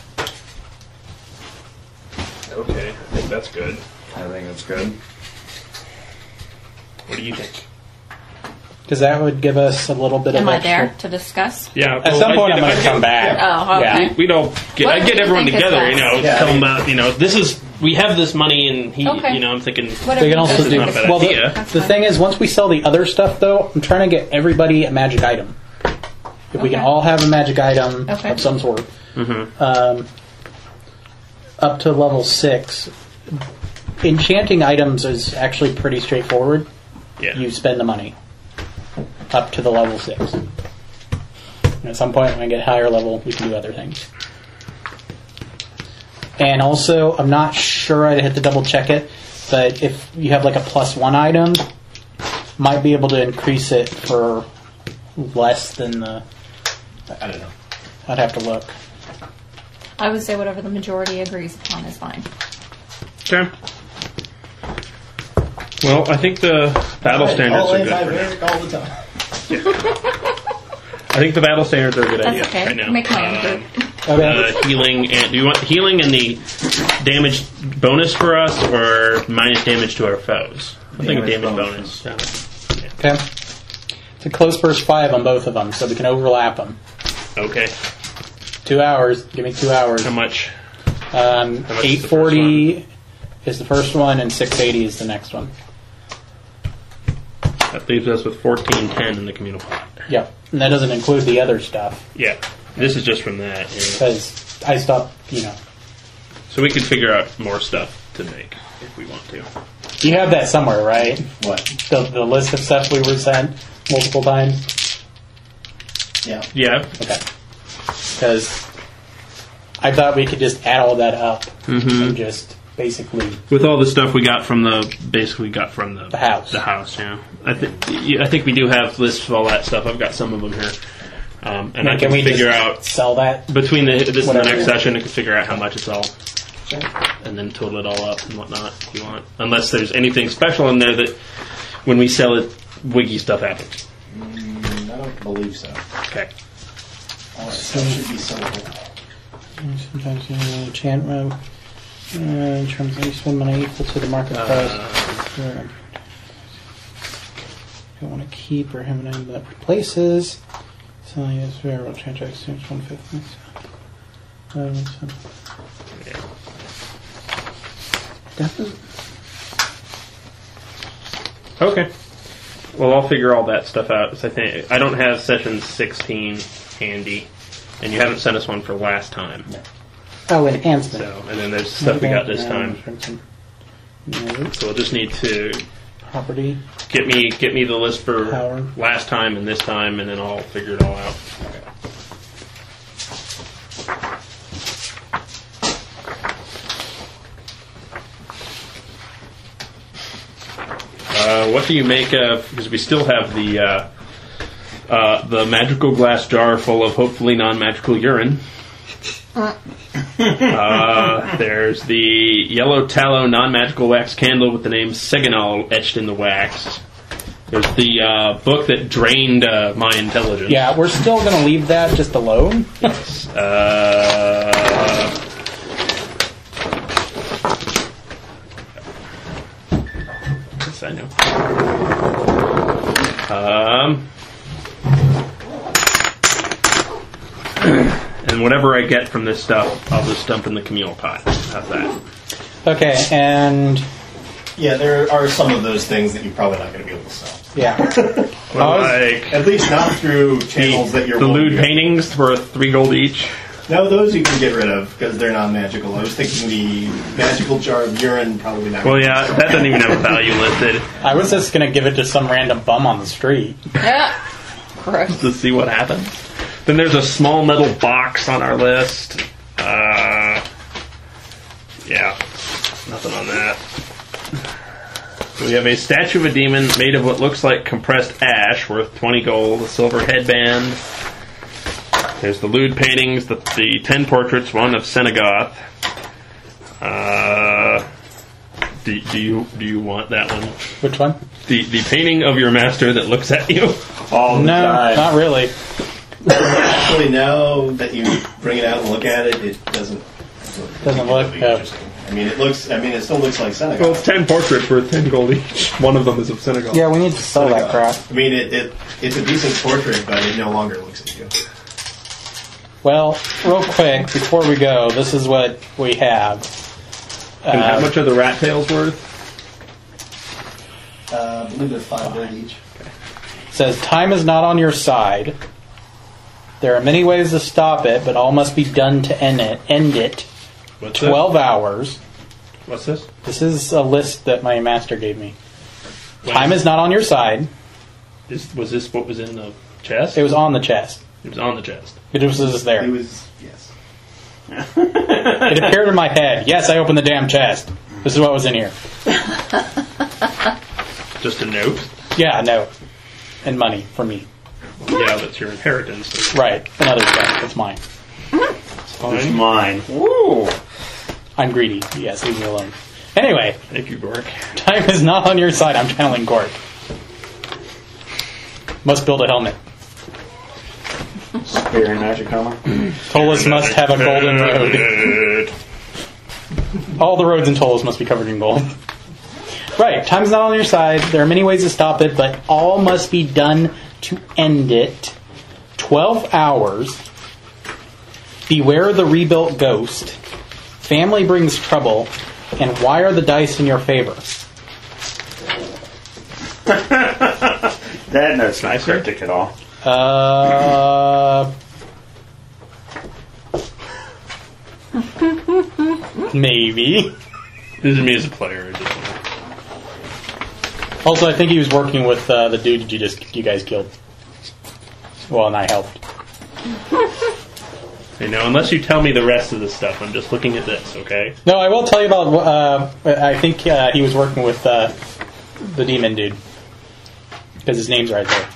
them. Okay, I think that's good. I think that's good. What do you think? Because that would give us a little bit Am of I extra. there to discuss? Yeah. At some point, I'm going to come back. Oh, okay. Yeah. We'd all get, What I'd do get you everyone think is together, you best? know, Yeah, tell I mean- them about, you know, this is, we have this money and he, Okay. you know, I'm thinking, Whatever They can you also think This is do. not a bad well, the, idea. That's the fine. thing is, once we sell the other stuff, though, I'm trying to get everybody a magic item. If we can Okay. all have a magic item Okay. of some sort, mm-hmm. um, up to level six, enchanting items is actually pretty straightforward. yeah. You spend the money up to the level six. And at some point, when I get higher level, we can do other things. And also, I'm not sure. I'd have to double check it, but if you have like a plus one item, might be able to increase it for less than the. I don't know. I'd have to look. I would say whatever the majority agrees upon is fine. Okay. Well, I think the battle standards all are good for now. anti-Rick all the time. I think the battle standards are a good That's idea okay. right now. Make my own Um, group. Okay. uh, healing and do you want healing and the damage bonus for us, or minus damage to our foes? I think a Damage damage bonus. bonus. Yeah. Okay. It's a close burst five on both of them, so we can overlap them. Okay. Two hours. Give me two hours. How much? Um, How much is eight the forty is the first one, and six eighty is the next one. That leaves us with fourteen ten in the communal pot. Yep. And that doesn't include the other stuff, Yeah. This is just from that. Yeah. because I stopped, you know. So we can figure out more stuff to make if we want to. You have that somewhere, right? What? The, the list of stuff we were sent multiple times? Yeah. Yeah. Okay. Because I thought we could just add all that up Mm-hmm. and just basically... With all the stuff we got from the basically got from the The house. The house, yeah. I think yeah, I think we do have lists of all that stuff. I've got some of them here, um, and I can, can we figure just out sell that? between the, this and the Whatever. next session. I can figure out how much it's all, and then total it all up and whatnot if you want. Unless there's anything special in there that when we sell it, wiggy stuff happens. Mm, I don't believe so. Okay. All that stuff should be sellable. Sometimes you know, enchant row. Uh, in terms of you spend money equal to the market price. Uh, Don't want to keep or have an item that replaces. Selling is variable transaction one fifth. Um, so. yeah. Doesn't- Okay. Well, I'll figure all that stuff out. 'Cause I think I don't have session sixteen handy, and you haven't sent us one for last time. Oh, enhancement. So, and then there's stuff we got this time. No, So we'll just need to property. get me get me the list for Power. last time and this time, and then I'll figure it all out. Uh, what do you make of? Because we still have the uh, uh, the magical glass jar full of hopefully non-magical urine. Uh, there's the yellow tallow non-magical wax candle with the name Seganol etched in the wax. There's the uh, book that drained uh, my intelligence. Yeah, we're still going to leave that just alone. Uh, yes, I know. Um, and whatever I get from this stuff, I'll just dump in the communal pot. How's that? Okay, and Yeah, there are some of those things that you're probably not going to be able to sell. yeah, Well, like At least not through channels that you're the willing lewd to- paintings for three gold each. No, those you can get rid of because they're not magical. I was thinking the magical jar of urine probably not. Well, yeah, that doesn't even have a value listed. I was just going to give it to some random bum on the street. Yeah. Gross. To see what happens. Then there's a small metal box on our list. Uh, yeah, nothing on that. We have a statue of a demon made of what looks like compressed ash, worth twenty gold, a silver headband. There's the lewd paintings, the, the ten portraits, one of Senegoth. Uh, do, do you do you want that one? Which one? The the painting of your master that looks at you. All the No, time. not really. Actually, now that you bring it out and look at it, it doesn't. Doesn't look, really uh, interesting. I mean, it looks. I mean, it still looks like Senegal. Well, it's ten portraits worth ten gold each. One of them is of Senegal. Yeah, we need to sell that crap. I mean, it, it it's a decent portrait, but it no longer looks at you. Well, real quick, before we go, this is what we have. And Uh, how much are the rat tails worth? Uh, I believe they're five gold each. It says, time is not on your side. There are many ways to stop it, but all must be done to end it. End it. What's twelve hours. This? What's this? This is a list that my master gave me. Time is not on your side. Is, was this what was in the chest? It was on the chest. It was on the chest. It was just there. It was yes. It appeared in my head. Yes, I opened the damn chest. This is what was in here. Just a note? Yeah, no. And money for me. Yeah, that's your inheritance. Right. Another stuff. It's mine. It's mine. Woo! I'm greedy. Yes, leave me alone. Anyway, Thank you, Gork. time is not on your side. I'm channeling Gork. Must build a helmet. Spear and magic hammer. Tolos must have a golden road. All the roads in Tolos must be covered in gold. Right, time's not on your side. There are many ways to stop it, but all must be done to end it. Twelve hours. Beware the rebuilt ghost. Family brings trouble. And why are the dice in your favor? That note's not cryptic at all. Uh... Maybe. This is me as a player. I just wanna- Also, I think he was working with uh, the dude you just you guys killed. Well, and I helped. You know, unless you tell me the rest of the stuff, I'm just looking at this, okay? No, I will tell you about. Uh, I think uh, he was working with uh, the demon dude because his name's right there.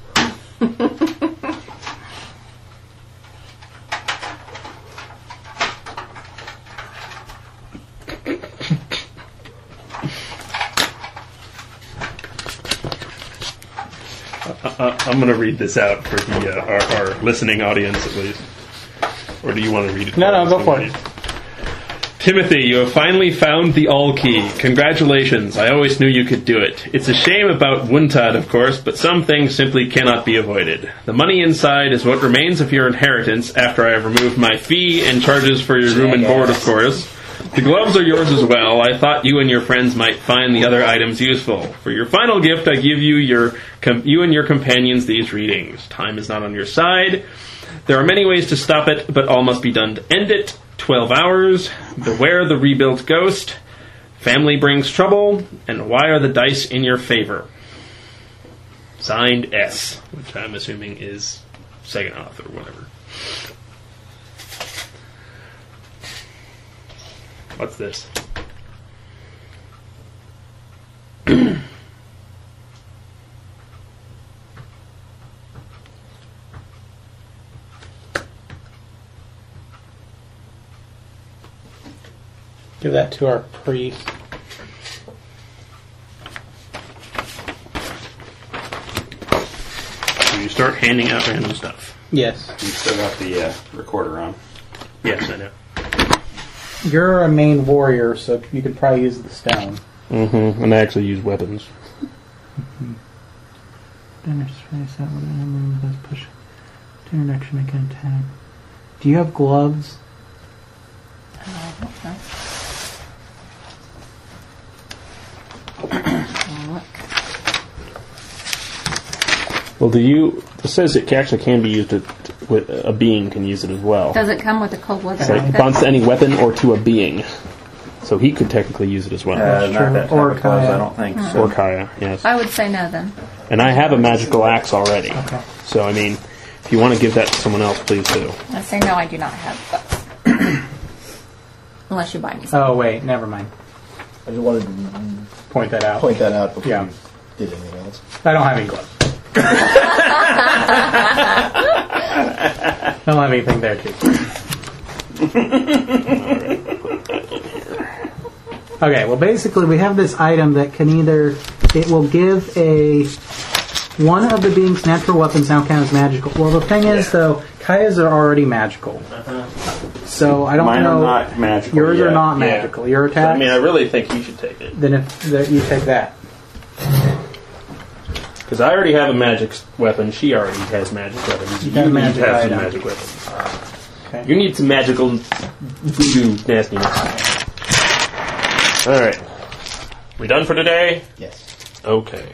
Uh, I'm going to read this out for the uh, our, our listening audience, at least. Or do you want to read it? No, no, go for it. Timothy, you have finally found the All Key. Congratulations. I always knew you could do it. It's a shame about Wuntad, of course, but some things simply cannot be avoided. The money inside is what remains of your inheritance after I have removed my fee and charges for your room and board, of course. The gloves are yours as well. I thought you and your friends might find the other items useful. For your final gift, I give you your com- you and your companions these readings. Time is not on your side. There are many ways to stop it, but all must be done to end it. Twelve hours. Beware the rebuilt ghost. Family brings trouble. And why are the dice in your favor? Signed S, which I'm assuming is Saganoth or whatever. What's this? Give that to our priest. So you start handing out random stuff. Yes. You still got the uh, recorder on. Yes, I know. You're a main warrior, so you could probably use the stone. Mm-hmm. And I actually use weapons. Push direction again attack. Do you have gloves? Well, do you... It says it actually can be used to, to with a being can use it as well. Does it come with a cold weapon? So it bonds to any weapon or to a being. So he could technically use it as well. Uh, not that type Or of clothes, Kaya. I don't think so. Or Kaya, yes. I would say no then. And I have a magical axe already. Okay. So, I mean, if you want to give that to someone else, please do. I say no, I do not have books. Unless you buy me some. Oh, wait, never mind. I just wanted to Point that out. point that out before Yeah. you did anything else. I don't have any gloves. I don't have anything there, too. Okay, well, basically, we have this item that can either... It will give a... One of the being's natural weapons now count as magical. Well, the thing is, though, Kaya's are already magical. So, I don't Mine know... are not magical Yours yet. are not Yeah. magical. Your So, attack... I mean, I really think you should take it. then if that you take that. Because I already have a magic s- weapon. She already has magic weapons. You You, got a need magic to have some item. magic weapons. Okay. You need some magical voodoo nastiness. Alright. We done for today? Yes. Okay.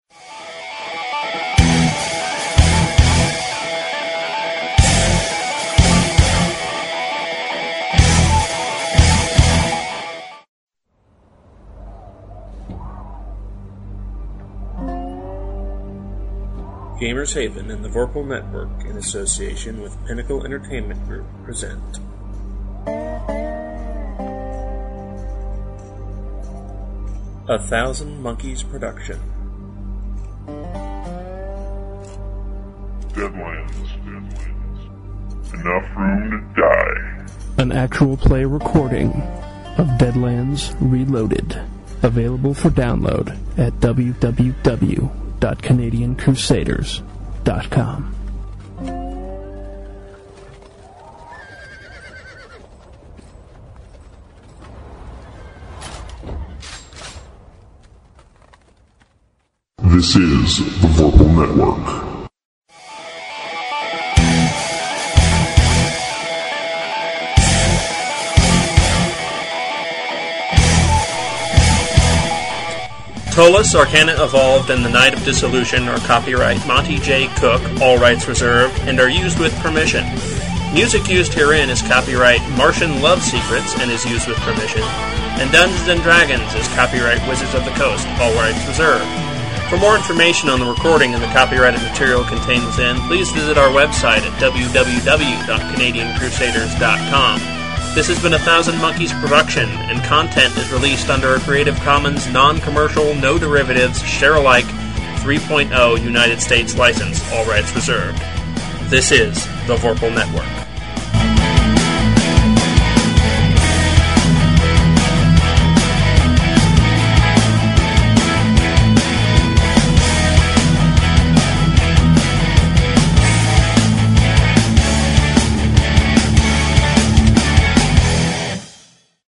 Gamers Haven and the Vorpal Network, in association with Pinnacle Entertainment Group, present A Thousand Monkeys production. Deadlands. Enough room to die. An actual play recording of Deadlands Reloaded. Available for download at w w w dot canadian crusaders dot com. This is the Vorpal Network. Ptolus, Arcana Evolved, and the Night of Dissolution are copyright Monty J. Cook, all rights reserved, and are used with permission. Music used herein is copyright Martian Love Secrets and is used with permission. And Dungeons and Dragons is copyright Wizards of the Coast, all rights reserved. For more information on the recording and the copyrighted material contained within, please visit our website at w w w dot canadian crusaders dot com. This has been a Thousand Monkeys production, and content is released under a Creative Commons non-commercial, no derivatives, share-alike three point oh United States license, all rights reserved. This is the Vorpal Network.